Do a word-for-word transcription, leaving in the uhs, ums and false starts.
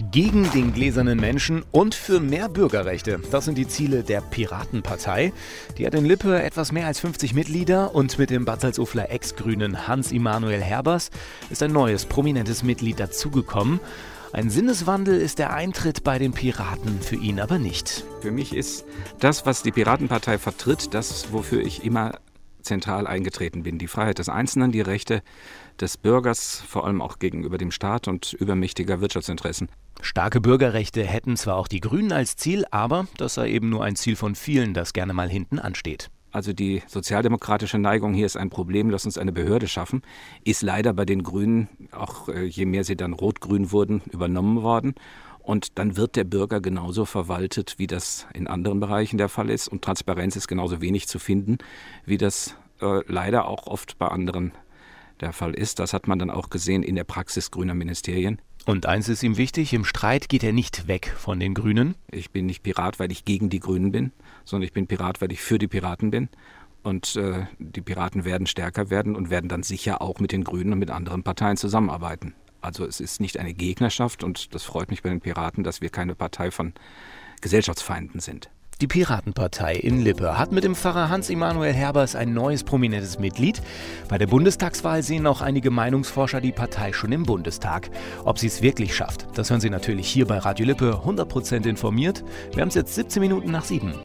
Gegen den gläsernen Menschen und für mehr Bürgerrechte. Das sind die Ziele der Piratenpartei. Die hat in Lippe etwas mehr als fünfzig Mitglieder und mit dem Bad Salzufler Ex-Grünen Hans-Immanuel Herbers ist ein neues, prominentes Mitglied dazugekommen. Ein Sinneswandel ist der Eintritt bei den Piraten für ihn aber nicht. Für mich ist das, was die Piratenpartei vertritt, das, wofür ich immer zentral eingetreten bin. Die Freiheit des Einzelnen, die Rechte des Bürgers, vor allem auch gegenüber dem Staat und übermächtiger Wirtschaftsinteressen. Starke Bürgerrechte hätten zwar auch die Grünen als Ziel, aber das sei eben nur ein Ziel von vielen, das gerne mal hinten ansteht. Also die sozialdemokratische Neigung, hier ist ein Problem, lass uns eine Behörde schaffen, ist leider bei den Grünen, auch je mehr sie dann rot-grün wurden, übernommen worden. Und dann wird der Bürger genauso verwaltet, wie das in anderen Bereichen der Fall ist. Und Transparenz ist genauso wenig zu finden, wie das äh, leider auch oft bei anderen der Fall ist. Das hat man dann auch gesehen in der Praxis grüner Ministerien. Und eins ist ihm wichtig, im Streit geht er nicht weg von den Grünen. Ich bin nicht Pirat, weil ich gegen die Grünen bin, sondern ich bin Pirat, weil ich für die Piraten bin. Und äh, die Piraten werden stärker werden und werden dann sicher auch mit den Grünen und mit anderen Parteien zusammenarbeiten. Also es ist nicht eine Gegnerschaft und das freut mich bei den Piraten, dass wir keine Partei von Gesellschaftsfeinden sind. Die Piratenpartei in Lippe hat mit dem Pfarrer Hans-Immanuel Herbers ein neues prominentes Mitglied. Bei der Bundestagswahl sehen auch einige Meinungsforscher die Partei schon im Bundestag. Ob sie es wirklich schafft, das hören Sie natürlich hier bei Radio Lippe hundert Prozent informiert. Wir haben es jetzt siebzehn Minuten nach sieben.